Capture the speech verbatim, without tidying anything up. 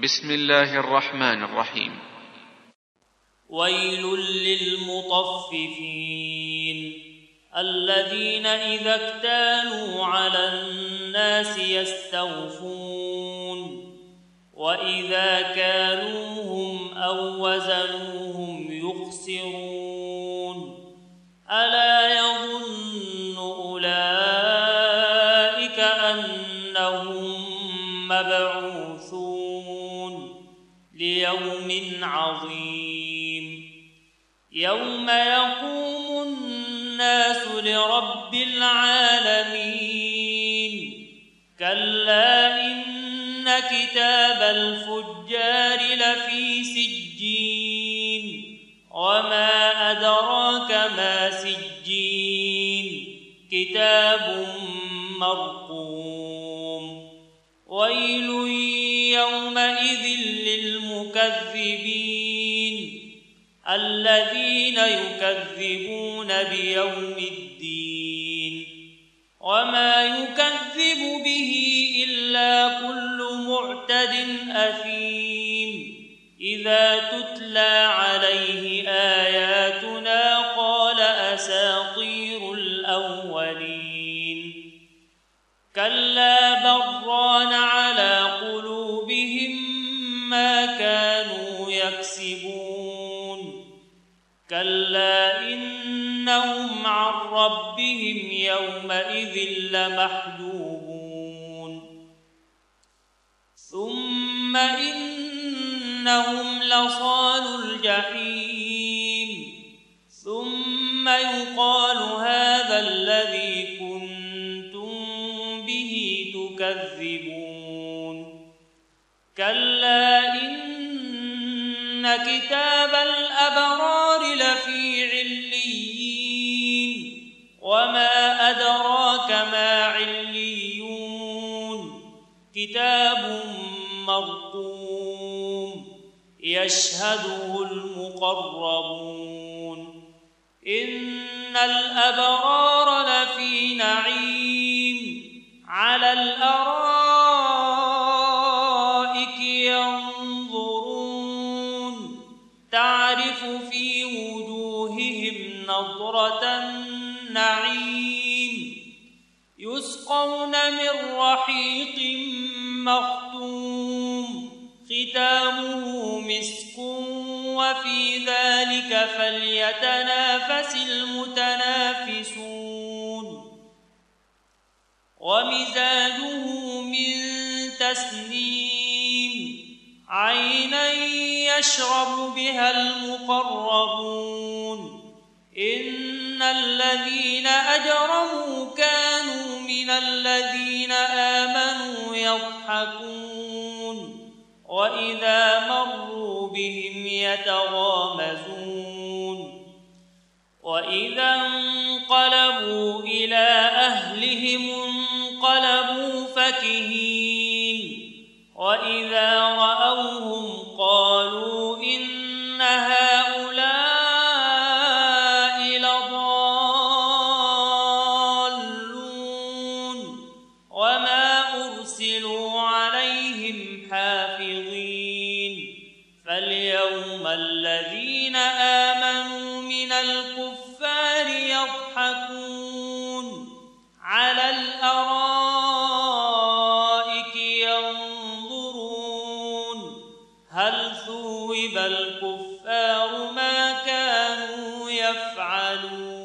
بسم الله الرحمن الرحيم. ويل للمطففين الذين إذا اكتالوا على الناس يستوفون وإذا كالوهم أو وزنوهم يخسرون ألا يظن أولئك أنهم مبعوثون ليوم عظيم يوم يقوم الناس لرب العالمين كلا إن كتاب الفجار لفي سجين وما أدراك ما سجين كتاب مرقوم ويل يومئذ للمكذبين الذين يكذبون بيوم الدين وما يكذب به إلا كل معتد أثيم إذا تتلى عليه آياتنا قال أساطير الأولين كلا بران على قلوبهم ما كانوا يكسبون كلا إنهم عن ربهم يومئذ لمحجوبون ثم إنهم لصالوا الجحيم ثم يقال هذا الذي كنتم به تكذبون كلا إن كتاب الأبرار لفي عليين وما أدراك ما عليون كتاب مرقوم يشهده المقربون إن الأبرار لفي نعيم على الأرائك ينظرون تعرف في وجوههم نضرة النعيم يسقون من رحيق مختوم ختامه مسك وفي ذلك فليتنافس المتنافسون ومزاجه من تسنيم عينا يشرب بها المقربون إن الذين أجرموا كانوا من الذين آمنوا يضحكون وإذا مروا بهم يتغامزون وإذا انقلبوا إلى أهلهم انقلبوا فكهين وإذا رأوهم قالوا إن هؤلاء لضالون وما أرسلوا عليهم حافظين فاليوم الذين آمنوا من الكفار يضحكون على الأرائك ينظرون هل ثوب الكفار ما كانوا يفعلون.